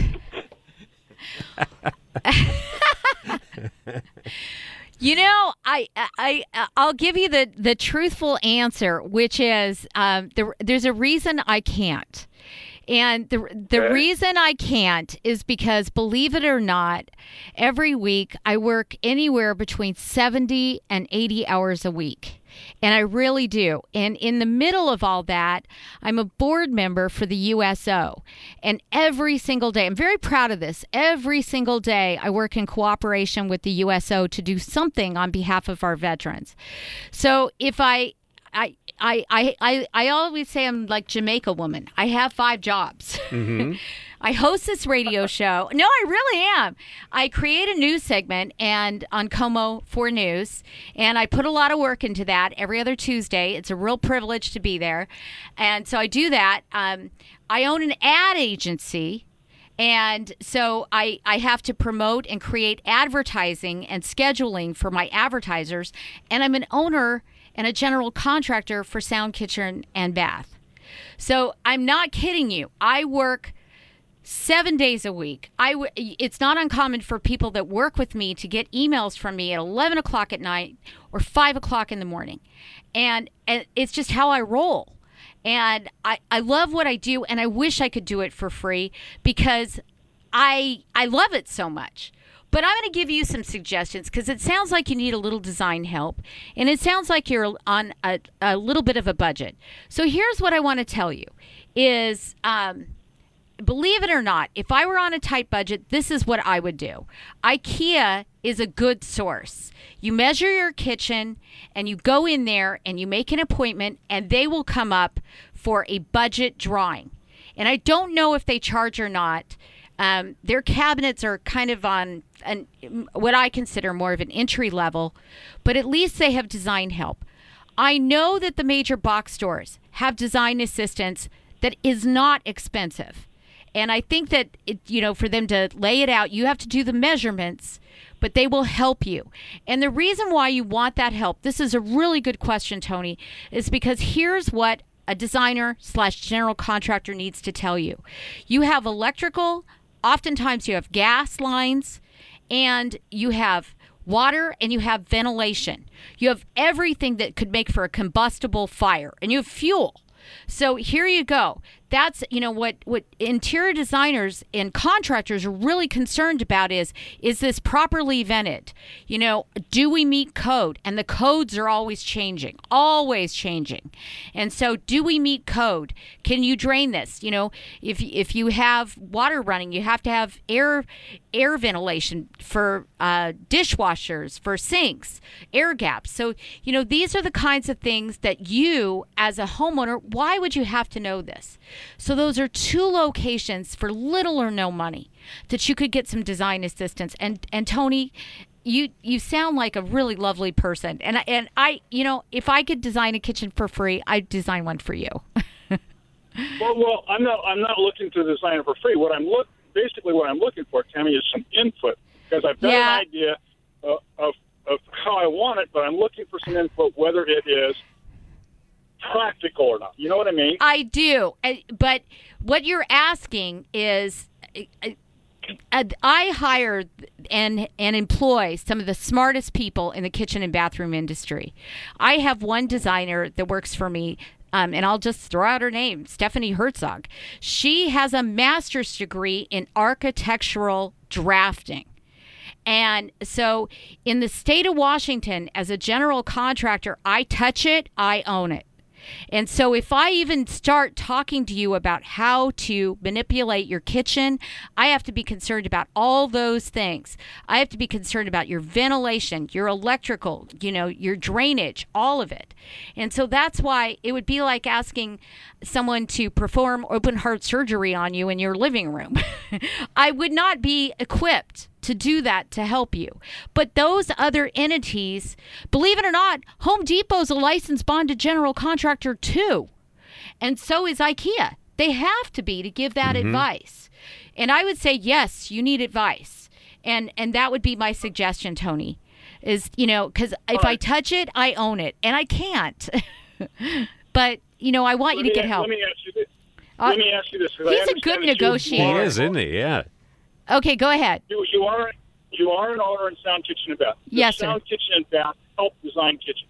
You know, I, I, I'll give you the, the truthful answer, which is um, the, there's a reason I can't. And the the okay. reason I can't is because, believe it or not, every week I work anywhere between seventy and eighty hours a week. And I really do. And in the middle of all that, I'm a board member for the U S O. And every single day, I'm very proud of this, every single day I work in cooperation with the U S O to do something on behalf of our veterans. So if I... I, I, I, I, I always say I'm like Jamaica woman. I have five jobs. Mm-hmm. I host this radio show. No, I really am. I create a news segment and on KOMO for News, and I put a lot of work into that every other Tuesday. It's a real privilege to be there. And so I do that. Um, I own an ad agency. And so I, I have to promote and create advertising and scheduling for my advertisers. And I'm an owner and a general contractor for Sound Kitchen and Bath. So I'm not kidding you. I work seven days a week. I w- it's not uncommon for people that work with me to get emails from me at eleven o'clock at night or five o'clock in the morning. And, and it's just how I roll. And I, I love what I do, and I wish I could do it for free because I I love it so much. But I'm going to give you some suggestions because it sounds like you need a little design help, and it sounds like you're on a, a little bit of a budget. So here's what I want to tell you is um, believe it or not, if I were on a tight budget, this is what I would do. IKEA is a good source. You measure your kitchen and you go in there and you make an appointment and they will come up for a budget drawing. And I don't know if they charge or not. Um, their cabinets are kind of on an, what I consider more of an entry level, but at least they have design help. I know that the major box stores have design assistants that is not expensive. And I think that, it, you know, for them to lay it out, you have to do the measurements, but they will help you. And the reason why you want that help, this is a really good question, Tony, is because here's what a designer slash general contractor needs to tell you. You have electrical, oftentimes you have gas lines, and you have water, and you have ventilation. You have everything that could make for a combustible fire, and you have fuel. So here you go. That's, you know, what, what interior designers and contractors are really concerned about is, is this properly vented? You know, do we meet code? And the codes are always changing, always changing. And so do we meet code? Can you drain this? You know, if, if you have water running, you have to have air, air ventilation for uh, dishwashers, for sinks, air gaps. So, you know, these are the kinds of things that you, as a homeowner, why would you have to know this? So those are two locations for little or no money that you could get some design assistance. And and Tony, you you sound like a really lovely person. And I, and I, you know, if I could design a kitchen for free, I'd design one for you. well, well, I'm not I'm not looking to design it for free. What I'm look basically what I'm looking for, Tammy, is some input, because I've got yeah. an idea of, of of how I want it, but I'm looking for some input, whether it is practical or not. You know what I mean? I do. But what you're asking is, I hire and and employ some of the smartest people in the kitchen and bathroom industry. I have one designer that works for me, um, and I'll just throw out her name, Stephanie Herzog. She has a master's degree in architectural drafting. And so in the state of Washington, as a general contractor, I touch it, I own it. And so if I even start talking to you about how to manipulate your kitchen, I have to be concerned about all those things. I have to be concerned about your ventilation, your electrical, you know, your drainage, all of it. And so that's why it would be like asking someone to perform open heart surgery on you in your living room. I would not be equipped to do that to help you. But those other entities, believe it or not, Home Depot's a licensed bonded general contractor too. And so is IKEA. They have to be to give that mm-hmm. advice. And I would say, yes, you need advice. And and that would be my suggestion, Tony, is, you know, because if I touch it, I own it. And I can't. But, you know, I want let you to me, get help. Let me ask you this. Uh, let me ask you this. He's a good negotiator. He is, isn't he? Yeah. Okay, go ahead. You, you are you are an owner in Sound Kitchen and Bath. Does Yes, Sound sir. Kitchen and Bath help design kitchens?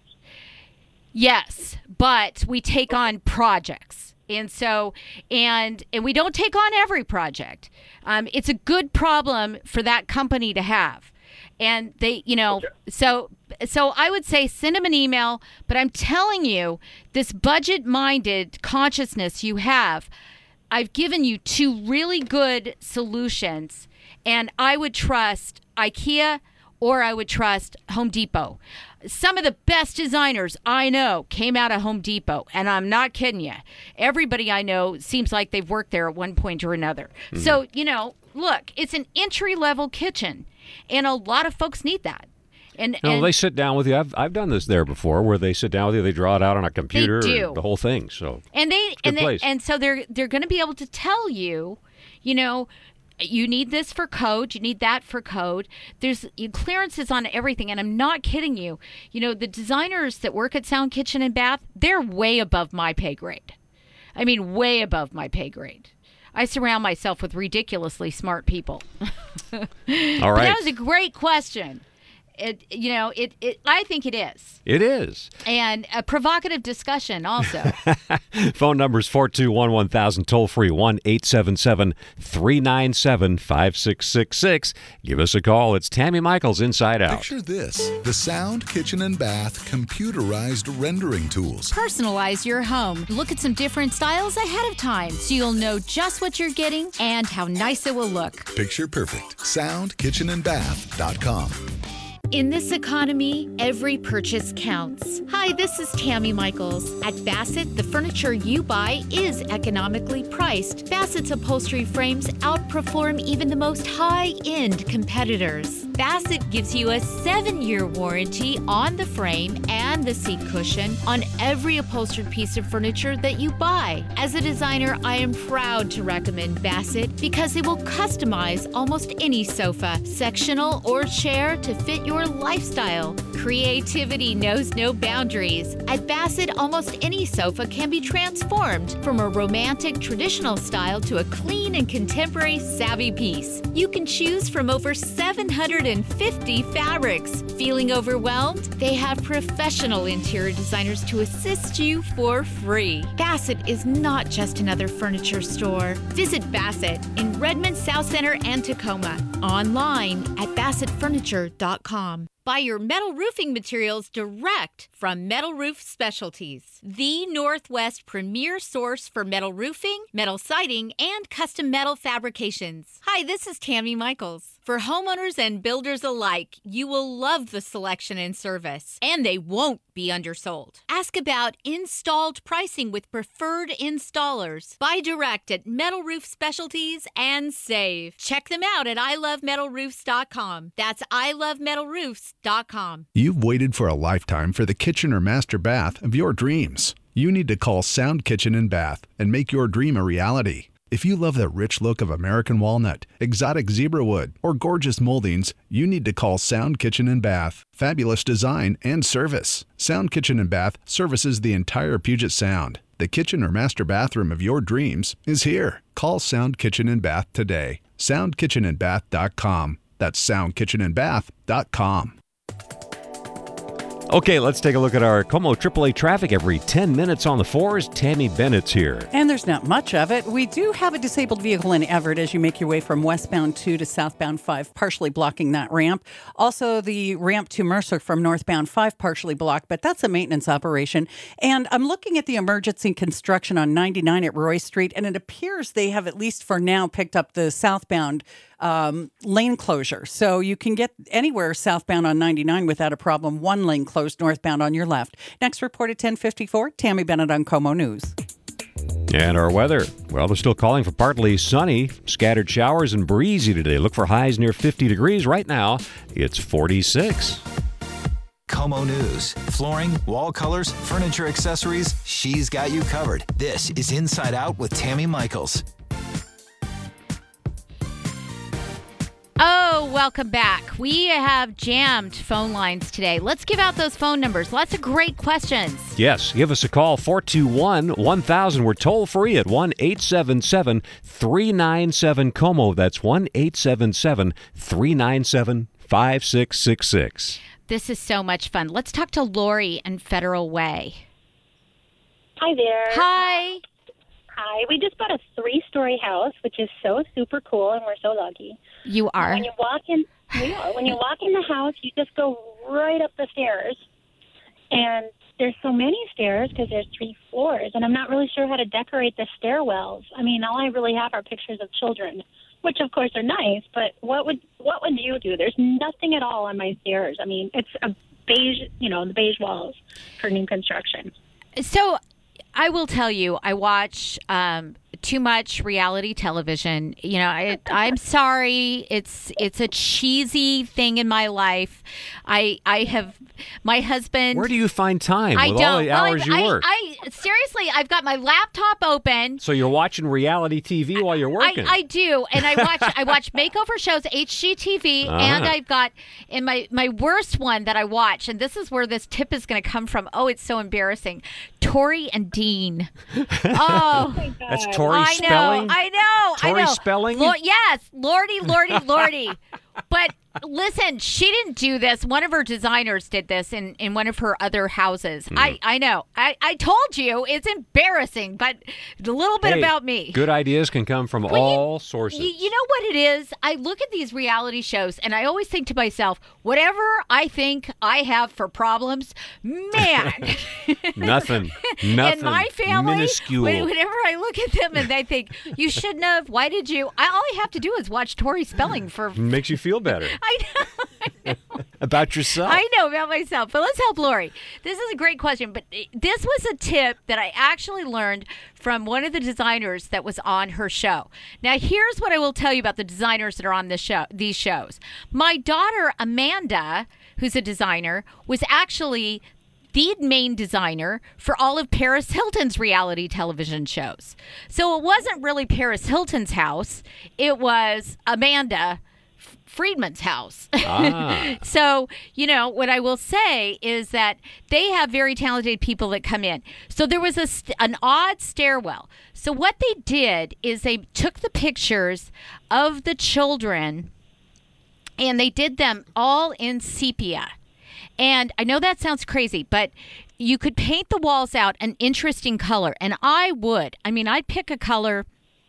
Yes, but we take on projects. And so, and and we don't take on every project. Um, it's a good problem for that company to have. And they, you know, okay. so so I would say send them an email, but I'm telling you, this budget-minded consciousness you have, I've given you two really good solutions, and I would trust IKEA or I would trust Home Depot. Some of the best designers I know came out of Home Depot, and I'm not kidding you. Everybody I know seems like they've worked there at one point or another. Mm-hmm. So, you know, look, it's an entry-level kitchen, and a lot of folks need that. And, no, and they sit down with you. I've I've done this there before, where they sit down with you, they draw it out on a computer, They do. and the whole thing. So and they it's a and good they place. and so they're they're going to be able to tell you, you know, you need this for code, you need that for code. There's clearances on everything, and I'm not kidding you. You know, the designers that work at Sound Kitchen and Bath, they're way above my pay grade. I mean, way above my pay grade. I surround myself with ridiculously smart people. All right. But that was a great question. it, you know, it, it. I think it is. It is. And a provocative discussion also. Phone number is four two one, one thousand, toll free, one eight seven seven, three nine seven, five six six six. Give us a call. It's Tammy Michaels Inside Out. Picture this, the Sound Kitchen and Bath computerized rendering tools. Personalize your home. Look at some different styles ahead of time so you'll know just what you're getting and how nice it will look. Picture perfect. sound kitchen and bath dot com. In this economy, every purchase counts. Hi, this is Tammy Michaels. At Bassett, the furniture you buy is economically priced. Bassett's upholstery frames outperform even the most high-end competitors. Bassett gives you a seven-year warranty on the frame and the seat cushion on every upholstered piece of furniture that you buy. As a designer, I am proud to recommend Bassett because it will customize almost any sofa, sectional, or chair to fit your lifestyle. Creativity knows no boundaries. At Bassett, almost any sofa can be transformed from a romantic traditional style to a clean and contemporary savvy piece. You can choose from over seven hundred fifty fabrics. Feeling overwhelmed? They have professional interior designers to assist you for free. Bassett is not just another furniture store. Visit Bassett in Redmond, South Center, and Tacoma. Online at bassett furniture dot com. Buy your metal roofing materials direct from Metal Roof Specialties, the Northwest premier source for metal roofing, metal siding, and custom metal fabrications. Hi, this is Tammy Michaels. For homeowners and builders alike, you will love the selection and service, and they won't be undersold. Ask about installed pricing with preferred installers. Buy direct at Metal Roof Specialties and save. Check them out at i love metal roofs dot com. That's i love metal roofs dot com. You've waited for a lifetime for the kitchen or master bath of your dreams. You need to call Sound Kitchen and Bath and make your dream a reality. If you love the rich look of American walnut, exotic zebra wood, or gorgeous moldings, you need to call Sound Kitchen and Bath. Fabulous design and service. Sound Kitchen and Bath services the entire Puget Sound. The kitchen or master bathroom of your dreams is here. Call Sound Kitchen and Bath today. sound kitchen and bath dot com. That's sound kitchen and bath dot com. Okay, let's take a look at our Como triple A traffic every ten minutes on the fours. Tammy Bennett's here. And there's not much of it. We do have a disabled vehicle in Everett as you make your way from westbound two to southbound five, partially blocking that ramp. Also, the ramp to Mercer from northbound five, partially blocked, but that's a maintenance operation. And I'm looking at the emergency construction on ninety-nine at Roy Street, and it appears they have, at least for now, picked up the southbound Um, lane closure. So you can get anywhere southbound on ninety-nine without a problem. One lane closed northbound on your left. Next report at ten fifty-four. Tammy Bennett on Como News. And our weather. Well, they're still calling for partly sunny, scattered showers, and breezy today. Look for highs near fifty degrees. Right now, it's forty-six. Como News. Flooring, wall colors, furniture accessories. She's got you covered. This is Inside Out with Tammy Michaels. Oh, welcome back. We have jammed phone lines today. Let's give out those phone numbers. Lots of great questions. Yes, give us a call, four two one, one thousand. We're toll free at one eight seven seven, three nine seven, C O M O. That's one eight seven seven, three nine seven, five six six six. This is so much fun. Let's talk to Lori in Federal Way. Hi there. Hi. Hi. We just bought a three-story house, which is so super cool, and we're so lucky. You are. When you walk in, we are. When you walk in the house, you just go right up the stairs, and there's so many stairs because there's three floors, and I'm not really sure how to decorate the stairwells. I mean, all I really have are pictures of children, which of course are nice. But what would what would you do? There's nothing at all on my stairs. I mean, it's a beige, you know, the beige walls for new construction. So I will tell you, I watch um, too much reality television. You know, I, I'm sorry. It's it's a cheesy thing in my life. I I have my husband. Where do you find time I with don't. all the Well, hours I, you I, work? I seriously, I've got my laptop open. So you're watching reality T V while you're working? I, I do, and I watch I watch makeover shows, H G T V, Uh-huh. and I've got in my my worst one that I watch, and this is where this tip is going to come from. Oh, it's so embarrassing. Tori and Dean. Oh, That's Tori I know, Spelling? I know, Tori I know. Spelling? Lo- yes, Lordy, Lordy, Lordy. But listen, she didn't do this. One of her designers did this in, in one of her other houses. Mm. I, I know. I, I told you it's embarrassing, but a little bit Hey, about me. Good ideas can come from Well, all sources. You, you know what it is? I look at these reality shows and I always think to myself, whatever I think I have for problems, man. Nothing. Nothing. In my family, Minuscule. when- whenever I look at them and they think, you shouldn't have, why did you? I, all I have to do is watch Tori Spelling for. Makes you feel better I know. about yourself. I know about myself, but let's help Lori. This is a great question, but this was a tip that I actually learned from one of the designers that was on her show. Now, here's what I will tell you about the designers that are on this show, these shows. My daughter, Amanda, who's a designer, was actually the main designer for all of Paris Hilton's reality television shows. So it wasn't really Paris Hilton's house. It was Amanda Friedman's house. Ah. So, you know, what I will say is that they have very talented people that come in. So there was a st- an odd stairwell. So what they did is they took the pictures of the children and they did them all in sepia. And I know that sounds crazy, but you could paint the walls out an interesting color. And I would. I mean, I'd pick a color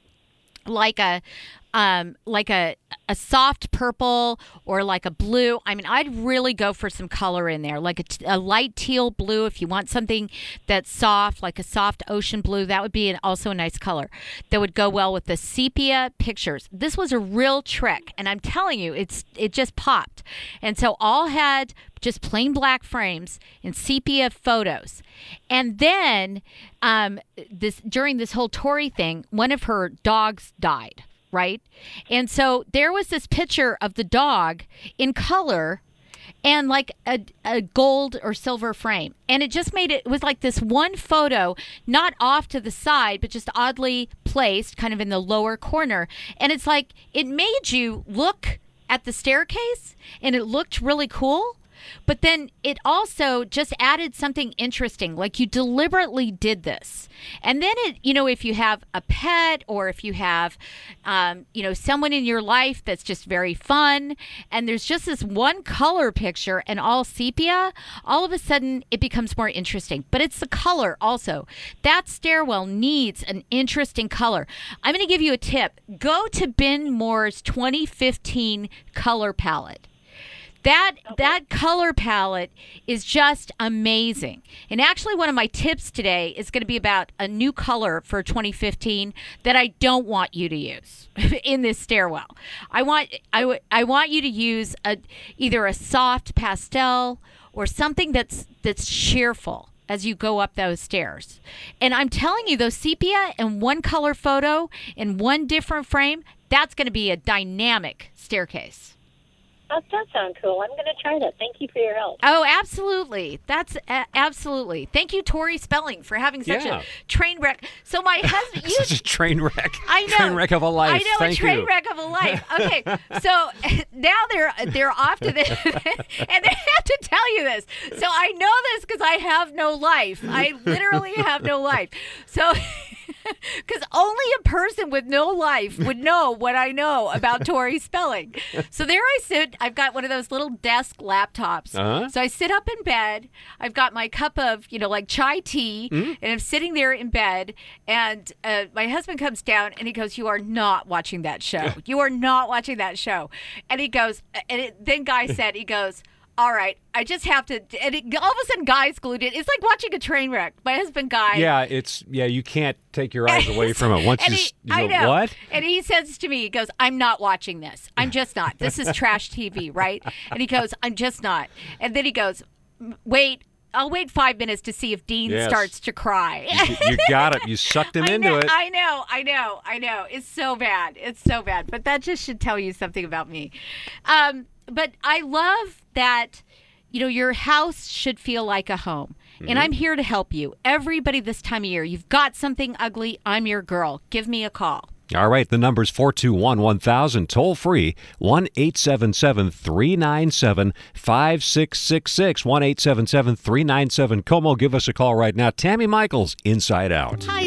like a um, like a a soft purple or like a blue. I mean, I'd really go for some color in there, like a, t- a light teal blue. If you want something that's soft, like a soft ocean blue, that would be an, also a nice color that would go well with the sepia pictures. This was a real trick, and I'm telling you, it's it just popped. And so all had just plain black frames and sepia photos. And then um, this during this whole Tori thing, one of her dogs died. Right? And so there was this picture of the dog in color and like a, a gold or silver frame. And it just made it, it was like this one photo, not off to the side, but just oddly placed kind of in the lower corner. And it's like, it made you look at the staircase and it looked really cool. But then it also just added something interesting, like you deliberately did this. And then, it, you know, if you have a pet or if you have, um, you know, someone in your life that's just very fun and there's just this one color picture and all sepia, all of a sudden it becomes more interesting. But it's the color also. That stairwell needs an interesting color. I'm going to give you a tip. Go to Ben Moore's twenty fifteen color palette. That that color palette is just amazing. And actually one of my tips today is going to be about a new color for twenty fifteen that I don't want you to use in this stairwell. I want I, w- I want you to use a either a soft pastel or something that's that's cheerful as you go up those stairs. And I'm telling you, those sepia and one color photo in one different frame, that's going to be a dynamic staircase. That does sound cool. I'm going to try that. Thank you for your help. Oh, absolutely. That's uh, absolutely. Thank you, Tori Spelling, for having such Yeah. a train wreck. So my husband, you, Such a train wreck. I know. Train wreck of a life. I know, Thank a train you. wreck of a life. Okay, so now they're they're off to this, and they have to tell you this. So I know this because I have no life. I literally have no life. So. Because only a person with no life would know what I know about Tori Spelling. So there I sit. I've got one of those little desk laptops. Uh-huh. So I sit up in bed. I've got my cup of, you know, like chai tea, Mm-hmm. and I'm sitting there in bed. And uh, my husband comes down and he goes, "You are not watching that show. You are not watching that show." And he goes, and it, then Guy said, he goes, "All right, I just have to," and it, all of a sudden Guy's glued in. It's like watching a train wreck. My husband Guy. Yeah, it's yeah. You can't take your eyes away from it. Once and you, he, s- you I go, know. what? And he says to me, he goes, "I'm not watching this. I'm just not. This is trash T V, right?" And he goes, "I'm just not." And then he goes, "Wait, I'll wait five minutes to see if Dean Yes. starts to cry." You, you got it. You sucked him I into know, it. I know, I know, I know. It's so bad. It's so bad. But that just should tell you something about me. Um, but I love that, you know, your house should feel like a home. Mm-hmm. And I'm here to help you. Everybody this time of year, you've got something ugly, I'm your girl. Give me a call. All right, the number's four two one, one thousand, toll free, one eight seven seven, three nine seven, five six six six, one eight seven seven, three nine seven, C O M O. Give us a call right now. Tammy Michaels, Inside Out. Hi, this is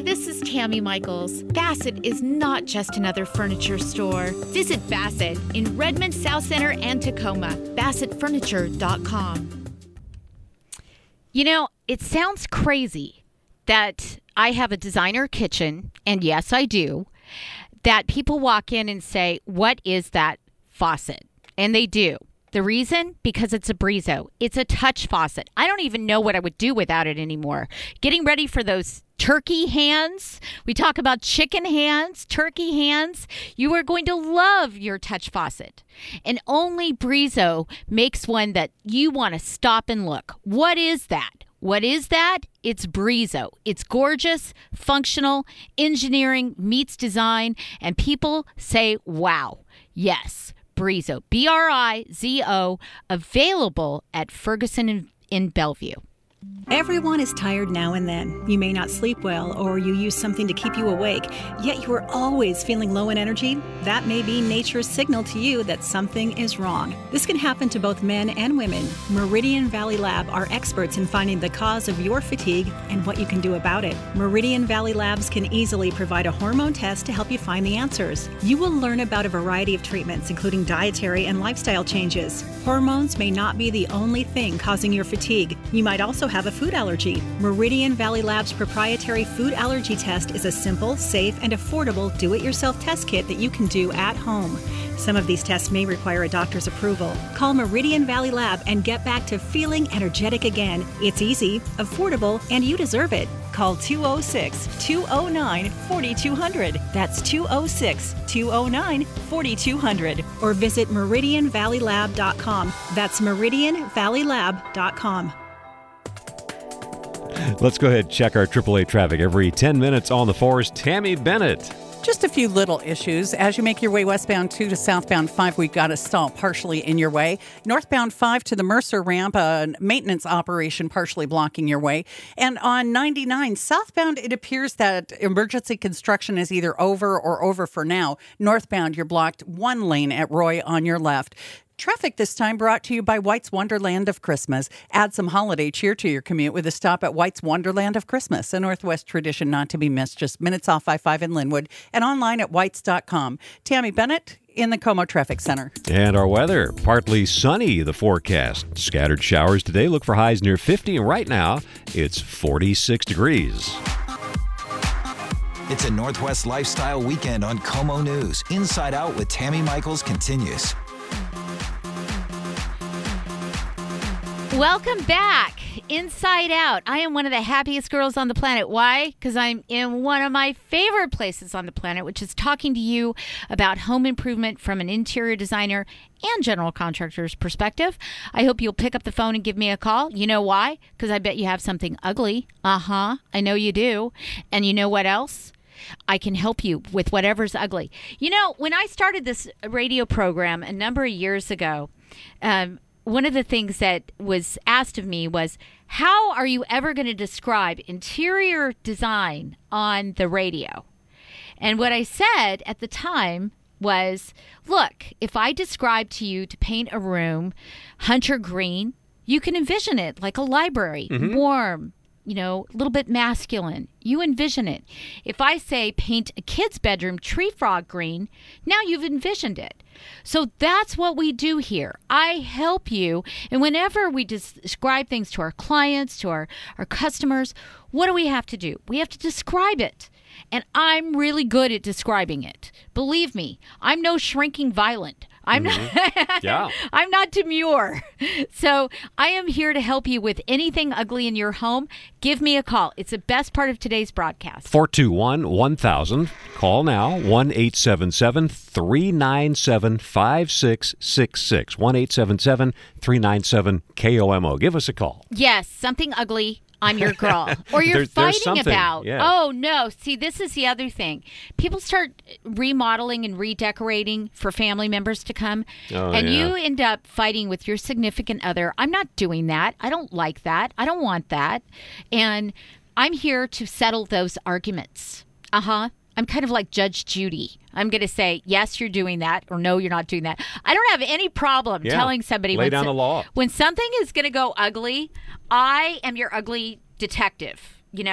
Tammy Michaels. Bassett is not just another furniture store. Visit Bassett in Redmond, South Center, and Tacoma. Bassett Furniture dot com. You know, it sounds crazy that I have a designer kitchen, and yes, I do, that people walk in and say, what is that faucet? And they do. The reason? Because it's a Brizo. It's a touch faucet. I don't even know what I would do without it anymore. Getting ready for those turkey hands. We talk about chicken hands, turkey hands. You are going to love your touch faucet. And only Brizo makes one that you want to stop and look. What is that? What is that? It's Brizo. It's gorgeous, functional, engineering meets design, and people say, wow. Yes. Brizo, B R I Z O, available at Ferguson in, in Bellevue. Everyone is tired now and then. You may not sleep well, or you use something to keep you awake, yet you are always feeling low in energy. That may be nature's signal to you that something is wrong. This can happen to both men and women. Meridian Valley Lab are experts in finding the cause of your fatigue and what you can do about it. Meridian Valley Labs can easily provide a hormone test to help you find the answers. You will learn about a variety of treatments, including dietary and lifestyle changes. Hormones may not be the only thing causing your fatigue. You might also have a food allergy. Meridian Valley Labs' proprietary food allergy test is a simple, safe, and affordable do-it-yourself test kit that you can do at home. Some of these tests may require a doctor's approval. Call Meridian Valley Lab and get back to feeling energetic again. It's easy, affordable, and you deserve it. Call two oh six, two oh nine, four two zero zero. That's two oh six, two oh nine, four two zero zero. Or visit meridian valley lab dot com. That's meridian valley lab dot com. Let's go ahead and check our triple A traffic every ten minutes on the force. Tammy Bennett. Just a few little issues. As you make your way westbound two to southbound five, we've got a stall partially in your way. Northbound five to the Mercer ramp, a maintenance operation partially blocking your way. And on ninety-nine, southbound, it appears that emergency construction is either over or over for now. Northbound, you're blocked one lane at Roy on your left. Traffic this time brought to you by White's Wonderland of Christmas. Add some holiday cheer to your commute with a stop at White's Wonderland of Christmas, a Northwest tradition not to be missed, just minutes off I five in Linwood, and online at whites dot com. Tammy Bennett in the Como Traffic Center. And our weather, partly sunny, the forecast. Scattered showers today. Look for highs near fifty, and right now it's forty-six degrees. It's a Northwest Lifestyle Weekend on Como News. Inside Out with Tammy Michaels continues. Welcome back. Inside Out. I am one of the happiest girls on the planet. Why? Because I'm in one of my favorite places on the planet, which is talking to you about home improvement from an interior designer and general contractor's perspective. I hope you'll pick up the phone and give me a call. You know why? Because I bet you have something ugly. Uh-huh. I know you do. And you know what else? I can help you with whatever's ugly. You know, when I started this radio program a number of years ago, um, one of the things that was asked of me was, how are you ever going to describe interior design on the radio? And what I said at the time was, look, if I describe to you to paint a room hunter green, you can envision it like a library, mm-hmm. warm, you know, a little bit masculine. You envision it. If I say paint a kid's bedroom tree frog green, now you've envisioned it. So that's what we do here. I help you. And whenever we describe things to our clients, to our, our customers, what do we have to do? We have to describe it. And I'm really good at describing it. Believe me, I'm no shrinking violet. I'm mm-hmm. not yeah. I'm not demure. So I am here to help you with anything ugly in your home. Give me a call. It's the best part of today's broadcast. four two one, one thousand. Call now. one eight seven seven, three nine seven, five six six six. one eight seven seven, three nine seven, K O M O. Give us a call. Yes, something ugly. I'm your girl. Or you're there's, fighting there's about. Yeah. Oh, no. See, this is the other thing. People start remodeling and redecorating for family members to come. Oh, and yeah. you end up fighting with your significant other. I'm not doing that. I don't like that. I don't want that. And I'm here to settle those arguments. Uh-huh. I'm kind of like Judge Judy. I'm going to say, yes, you're doing that, or no, you're not doing that. I don't have any problem yeah. telling somebody Lay when, down so, the law. when something is going to go ugly. I am your ugly detective, you know?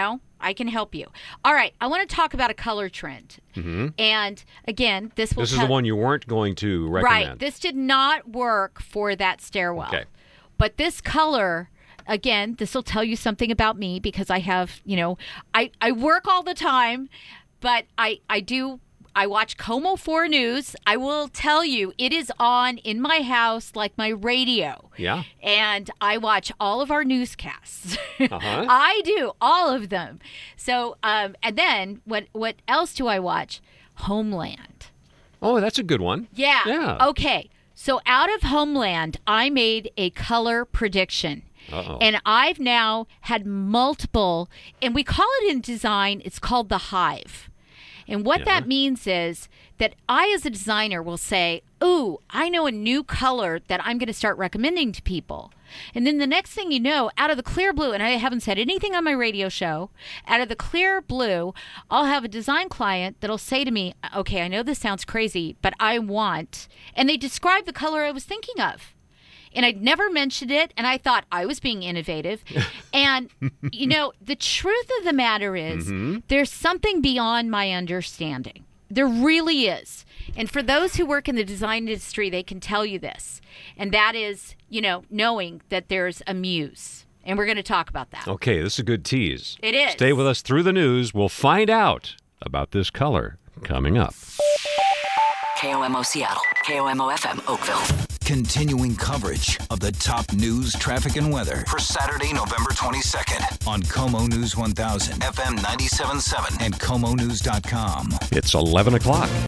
I can help you. All right, I want to talk about a color trend. Mm-hmm. And again, this will This is tell- the one you weren't going to recommend. Right. This did not work for that stairwell. Okay. But this color, again, this will tell you something about me because I have, you know, I, I work all the time, but I, I do, I watch KOMO four News. I will tell you, it is on in my house like my radio. Yeah. And I watch all of our newscasts. Uh-huh. I do, all of them. So, um, and then what, what else do I watch? Homeland. Oh, that's a good one. Yeah. Yeah. Okay. So out of Homeland, I made a color prediction. Uh-oh. And I've now had multiple, and we call it in design, it's called the hive. And what Yeah. that means is that I, as a designer, will say, ooh, I know a new color that I'm going to start recommending to people. And then the next thing you know, out of the clear blue, and I haven't said anything on my radio show, out of the clear blue, I'll have a design client that'll say to me, okay, I know this sounds crazy, but I want, and they describe the color I was thinking of. And I'd never mentioned it, and I thought I was being innovative. And, you know, the truth of the matter is Mm-hmm. there's something beyond my understanding. There really is. And for those who work in the design industry, they can tell you this. And that is, you know, knowing that there's a muse. And we're going to talk about that. Okay, this is a good tease. It is. Stay with us through the news. We'll find out about this color coming up. K O M O Seattle, K O M O F M Oakville. Continuing coverage of the top news, traffic, and weather for Saturday, November twenty-second on KOMO News one thousand, F M ninety-seven point seven, and K O M O News dot com. It's eleven o'clock.